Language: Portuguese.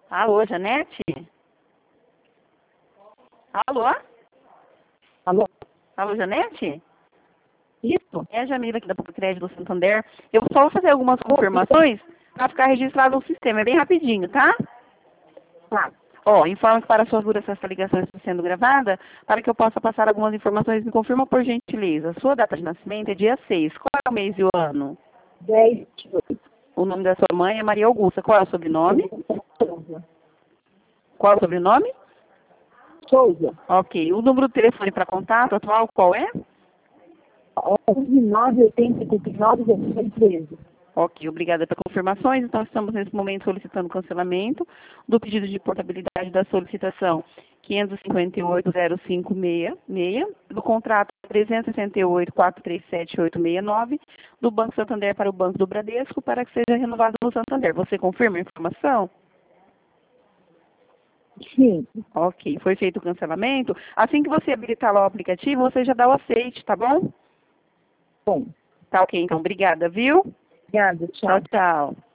Alô, Janete? Alô? Alô? Alô, Janete? Isso? É a Jamila aqui da Banco Crédito do Santander. Eu vou só fazer algumas confirmações para ficar registrado no sistema. É bem rapidinho, tá? Tá. Ó, informo que para sua segurança essa ligação está sendo gravada. Para que eu possa passar algumas informações, me confirma por gentileza. Sua data de nascimento é dia 6. Qual é o mês e o ano? 10, O nome da sua mãe é Maria Augusta. Qual é o sobrenome? Souza. Qual é o sobrenome? Souza. Ok. O número do telefone para contato atual qual é? 11.980.59.13. Ok, obrigada pelas confirmações. Então, estamos nesse momento solicitando cancelamento do pedido de portabilidade da solicitação 558.0566, do contrato 368.437.869, do Banco Santander para o Banco do Bradesco, para que seja renovado no Santander. Você confirma a informação? Sim. Ok, foi feito o cancelamento. Assim que você habilitar lá o aplicativo, você já dá o aceite, tá bom? Bom. Tá ok, então. Obrigada, viu? Obrigada. Tchau, Tchau. tchau.